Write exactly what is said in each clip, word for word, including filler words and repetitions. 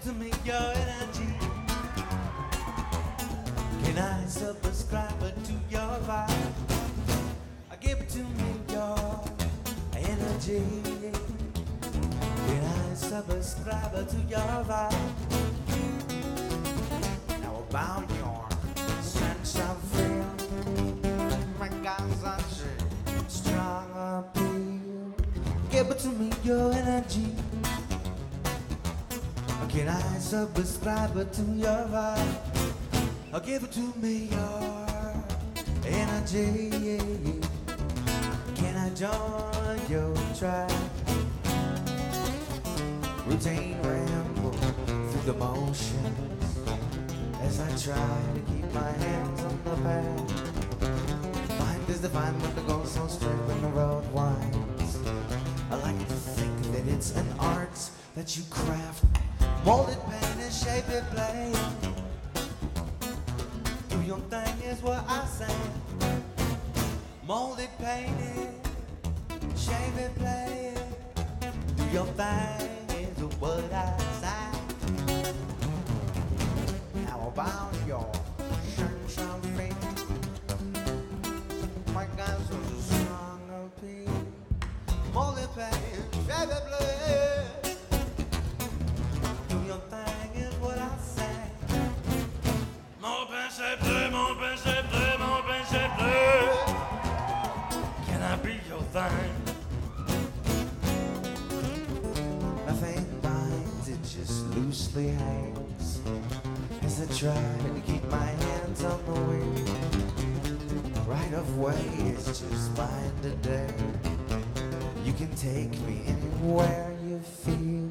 to me your energy. Can I subscribe to your vibe? Give it to me your energy. Can I subscribe to your vibe? Now about your sense of feel, my guys are strong appeal. Give it to me your energy. Can I subscribe to your vibe? Give it to me your energy. Can I join your tribe? Routine ramble through the motions as I try to keep my hands on the path. Mind is divine when the goal so straight when the road winds. I like to think that it's an art that you craft, mold it, paint it, shape it, play. Do your thing is what I say. Mold it, paint it, shape it, play it. Do your thing is what I say. How about your sunshine face? My guys are strong appeal. Mold it, paint it, shape it, play it. Do your thing is what I say. Mold, paint, shape, play, mold, paint, shape, play, mold, paint, shape, play. Be your thing. Nothing binds, it just loosely hangs as I try to keep my hands on the wheel. Right of way is just fine today. You can take me anywhere you feel.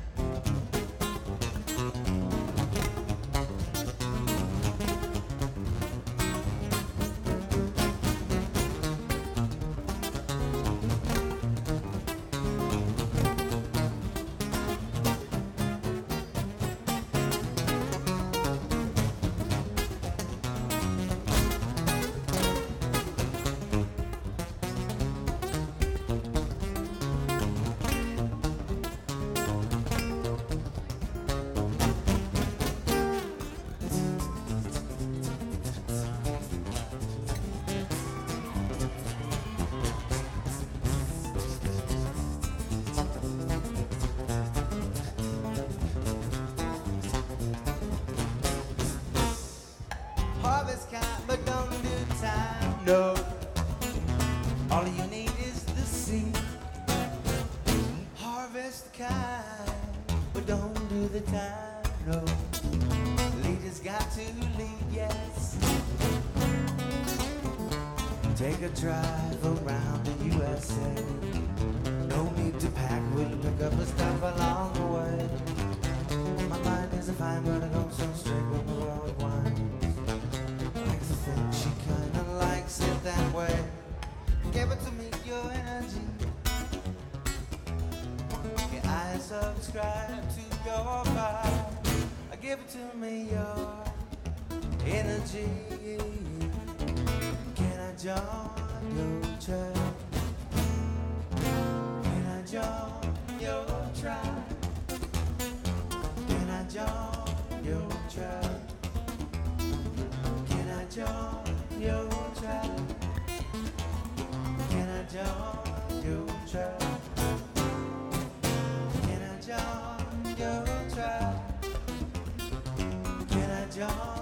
Harvest kind, but don't do time. No, all you need is the seed. Harvest kind, but don't do the time. No, leaders got to lead, yes. Take a drive around the U S A. No need to pack, we'll pick up the stuff along the way. My mind is a fine, but I go so straight when the world winds. She kinda likes it that way. Give it to me, your energy. Can I subscribe to your vibe? Give it to me, your energy. Can I join your tribe? Can I join your tribe? Can I join your tribe? Can I join your tribe? Can I join your tribe? Can I join your tribe? Can I join